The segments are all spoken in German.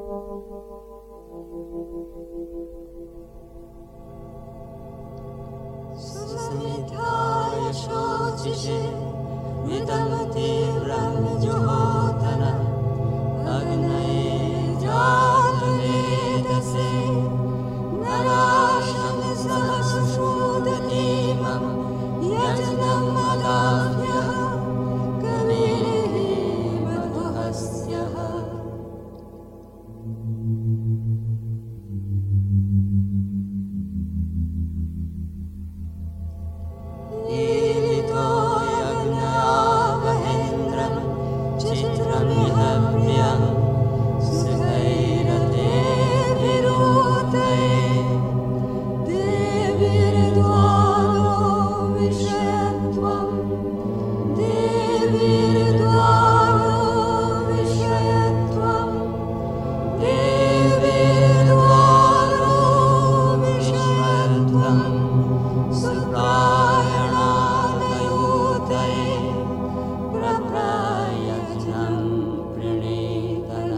सुसमिताय शोचिषे वितमतीव्रमजुहोतन अग्नये जातवेदसे नराशं सहस्रशोदतीमं यजनमदाभ्यः कवेः मधुहस्यः ईरितो यज्ञया महेन्द्रं चित्रमिह प्रियं सुखैरतेभिरोतये देवीर्द्वारो विषयत्वं देवीर्द्वारो विषयत्वं देवीर्द्वारो विषयत्वं सुप्रायणादयोतये प्रप्रयज्ञं प्रणीतन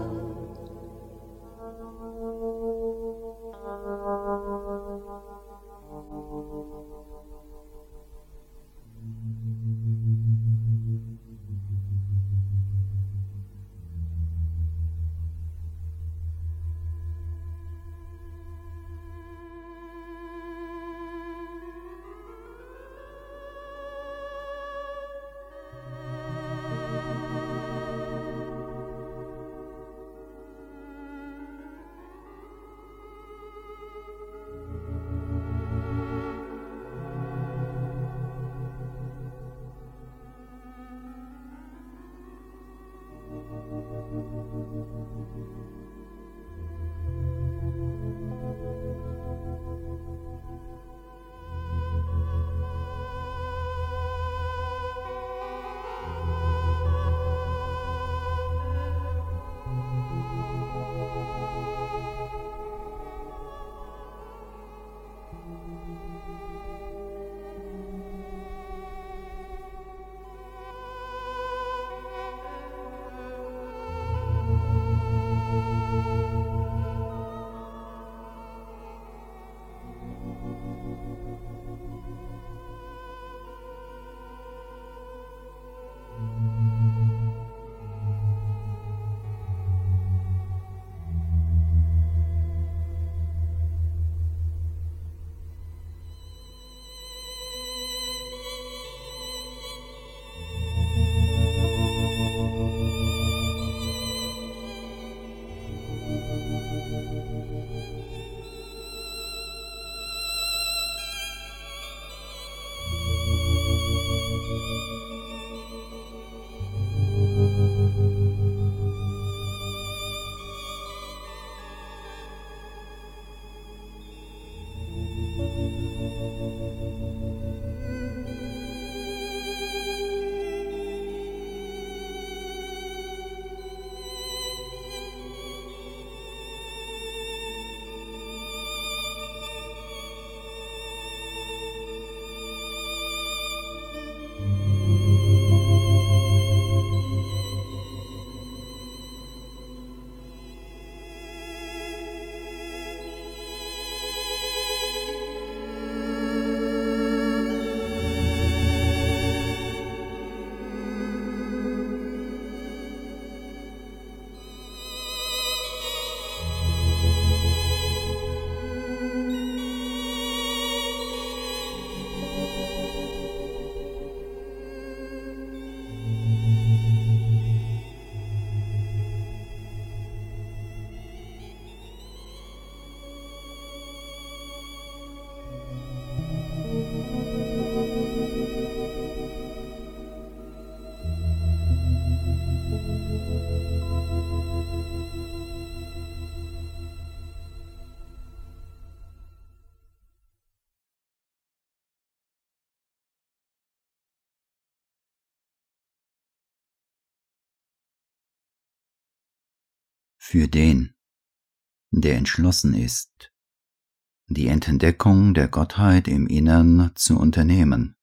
für den, der entschlossen ist, die Entdeckung der Gottheit im Innern zu unternehmen,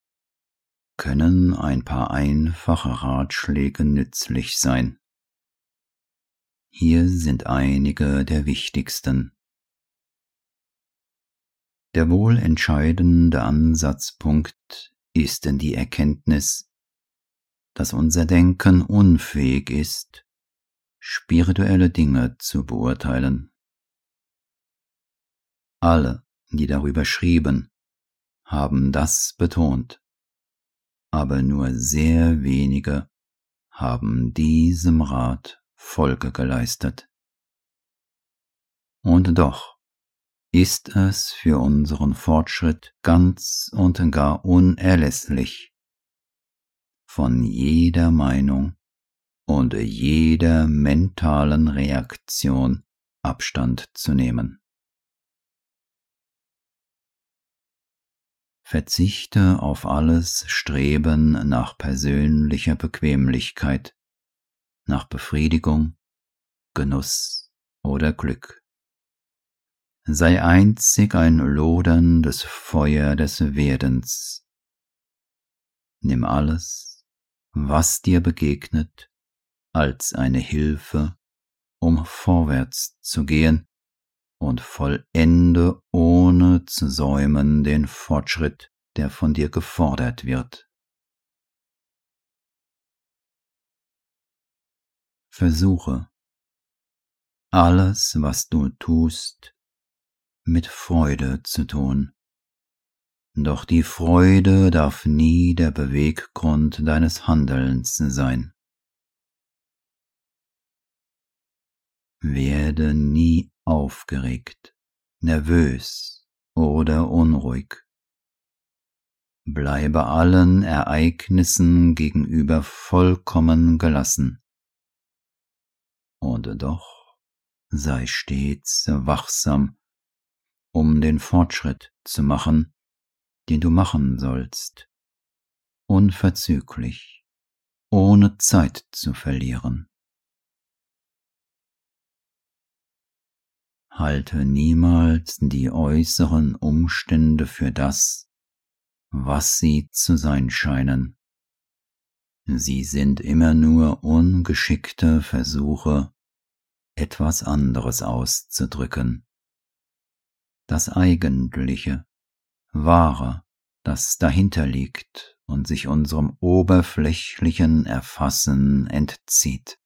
können ein paar einfache Ratschläge nützlich sein. Hier sind einige der wichtigsten. Der wohl entscheidende Ansatzpunkt ist die Erkenntnis, dass unser Denken unfähig ist, spirituelle Dinge zu beurteilen. Alle, die darüber schrieben, haben das betont, aber nur sehr wenige haben diesem Rat Folge geleistet. Und doch ist es für unseren Fortschritt ganz und gar unerlässlich, von jeder Meinung und jeder mentalen Reaktion Abstand zu nehmen. Verzichte auf alles Streben nach persönlicher Bequemlichkeit, nach Befriedigung, Genuss oder Glück. Sei einzig ein loderndes Feuer des Werdens. Nimm alles, was dir begegnet, als eine Hilfe, um vorwärts zu gehen, und vollende ohne zu säumen den Fortschritt, der von dir gefordert wird. Versuche, alles, was du tust, mit Freude zu tun. Doch die Freude darf nie der Beweggrund deines Handelns sein. Werde nie aufgeregt, nervös oder unruhig. Bleibe allen Ereignissen gegenüber vollkommen gelassen. Und doch sei stets wachsam, um den Fortschritt zu machen, den du machen sollst, unverzüglich, ohne Zeit zu verlieren. Halte niemals die äußeren Umstände für das, was sie zu sein scheinen. Sie sind immer nur ungeschickte Versuche, etwas anderes auszudrücken. Das Eigentliche, Wahre, das dahinter liegt und sich unserem oberflächlichen Erfassen entzieht.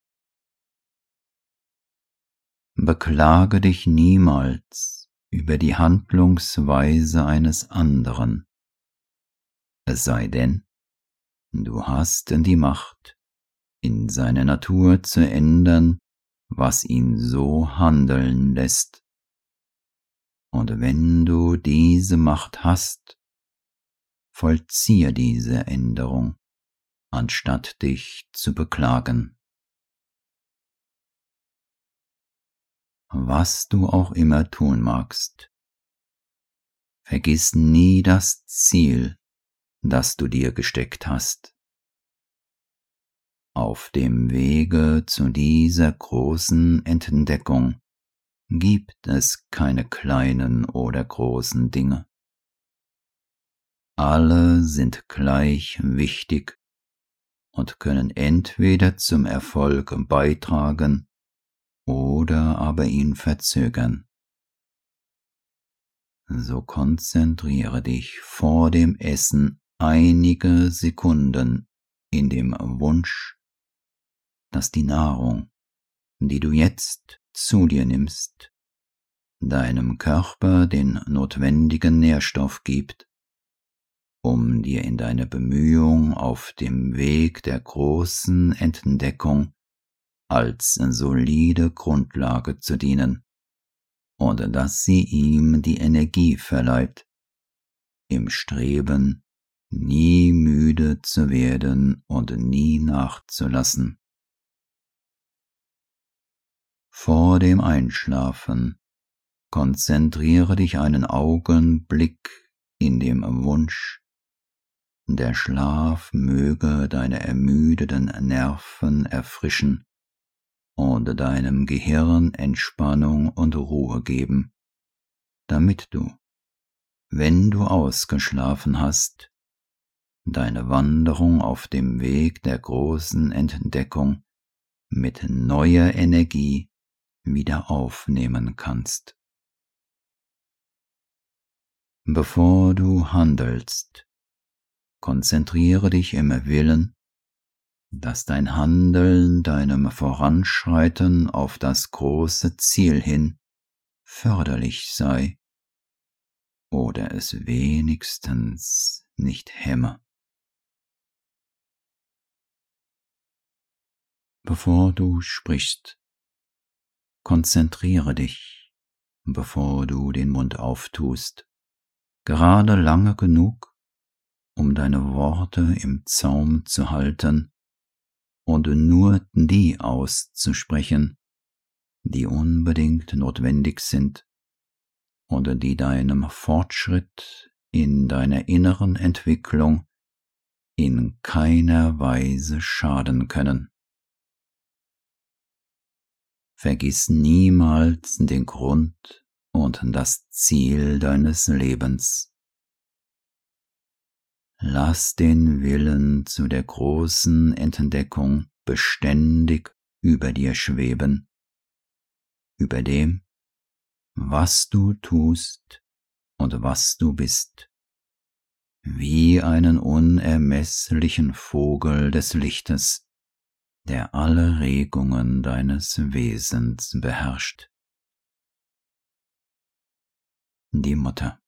Beklage dich niemals über die Handlungsweise eines anderen, es sei denn, du hast die Macht, in seiner Natur zu ändern, was ihn so handeln lässt. Und wenn du diese Macht hast, vollziehe diese Änderung, anstatt dich zu beklagen. Was du auch immer tun magst, vergiss nie das Ziel, das du dir gesteckt hast. Auf dem Wege zu dieser großen Entdeckung gibt es keine kleinen oder großen Dinge. Alle sind gleich wichtig und können entweder zum Erfolg beitragen oder aber ihn verzögern. So konzentriere dich vor dem Essen einige Sekunden in dem Wunsch, dass die Nahrung, die du jetzt zu dir nimmst, deinem Körper den notwendigen Nährstoff gibt, um dir in deiner Bemühung auf dem Weg der großen Entdeckung als solide Grundlage zu dienen, und dass sie ihm die Energie verleiht, im Streben nie müde zu werden und nie nachzulassen. Vor dem Einschlafen konzentriere dich einen Augenblick in dem Wunsch, der Schlaf möge deine ermüdeten Nerven erfrischen und deinem Gehirn Entspannung und Ruhe geben, damit du, wenn du ausgeschlafen hast, deine Wanderung auf dem Weg der großen Entdeckung mit neuer Energie wieder aufnehmen kannst. Bevor du handelst, konzentriere dich im Willen, dass dein Handeln deinem Voranschreiten auf das große Ziel hin förderlich sei oder es wenigstens nicht hemme. Bevor du sprichst, konzentriere dich, bevor du den Mund auftust, gerade lange genug, um deine Worte im Zaum zu halten und nur die auszusprechen, die unbedingt notwendig sind und die deinem Fortschritt in deiner inneren Entwicklung in keiner Weise schaden können. Vergiss niemals den Grund und das Ziel deines Lebens. Lass den Willen zu der großen Entdeckung beständig über dir schweben, über dem, was du tust und was du bist, wie einen unermesslichen Vogel des Lichtes, der alle Regungen deines Wesens beherrscht. Die Mutter.